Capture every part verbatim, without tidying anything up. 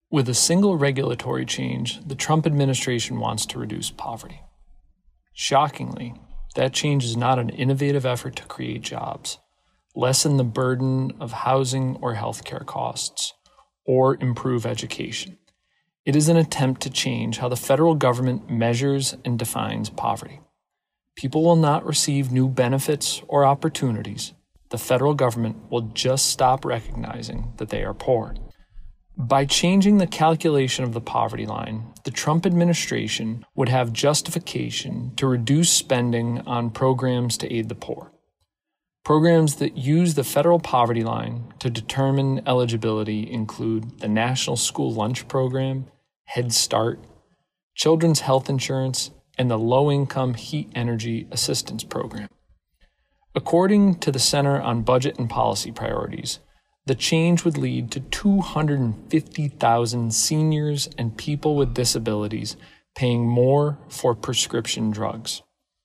With a single regulatory change, the Trump administration wants to reduce poverty. Shockingly, that change is not an innovative effort to create jobs, lessen the burden of housing or healthcare costs, or improve education. It is an attempt to change how the federal government measures and defines poverty. People will not receive new benefits or opportunities. The federal government will just stop recognizing that they are poor. By changing the calculation of the poverty line, the Trump administration would have justification to reduce spending on programs to aid the poor. Programs that use the federal poverty line to determine eligibility include the National School Lunch Program, Head Start, Children's Health Insurance, and the Low-Income Heat Energy Assistance Program. According to the Center on Budget and Policy Priorities, the change would lead to two hundred fifty thousand seniors and people with disabilities paying more for prescription drugs.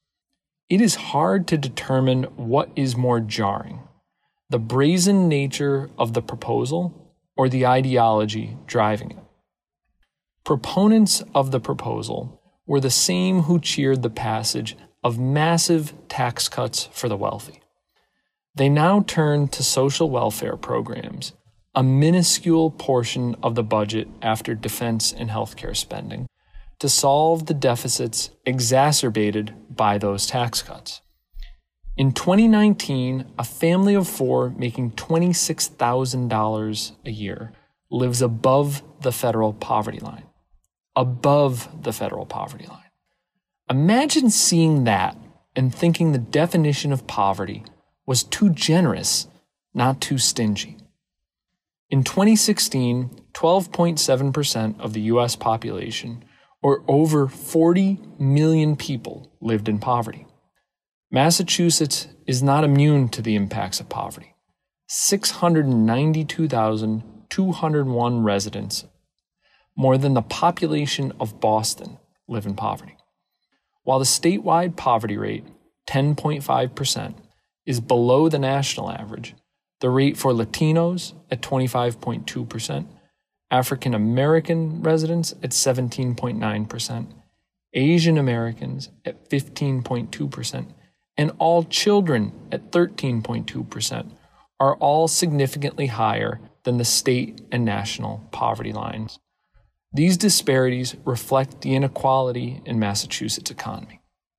It is hard to determine what is more jarring, the brazen nature of the proposal or the ideology driving it. Proponents of the proposal were the same who cheered the passage of massive tax cuts for the wealthy. They now turn to social welfare programs, a minuscule portion of the budget after defense and healthcare spending, to solve the deficits exacerbated by those tax cuts. In twenty nineteen, a family of four making twenty-six thousand dollars a year lives above the federal poverty line. Above the federal poverty line. Imagine seeing that and thinking the definition of poverty was too generous, not too stingy. In twenty sixteen, twelve point seven percent of the U S population, or over forty million people, lived in poverty. Massachusetts is not immune to the impacts of poverty. six hundred ninety-two thousand two hundred one residents, more than the population of Boston, live in poverty. While the statewide poverty rate, ten point five percent, is below the national average, the rate for Latinos at twenty-five point two percent, African American residents at seventeen point nine percent, Asian Americans at fifteen point two percent, and all children at thirteen point two percent are all significantly higher than the state and national poverty lines. These disparities reflect the inequality in Massachusetts' economy.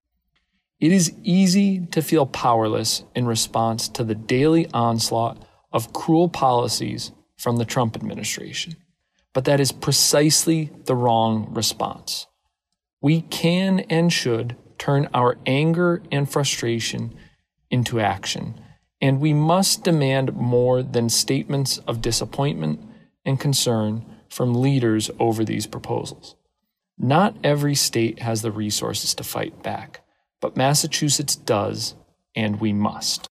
It is easy to feel powerless in response to the daily onslaught of cruel policies from the Trump administration, but that is precisely the wrong response. We can and should turn our anger and frustration into action, and we must demand more than statements of disappointment and concern from leaders over these proposals. Not every state has the resources to fight back, but Massachusetts does, and we must.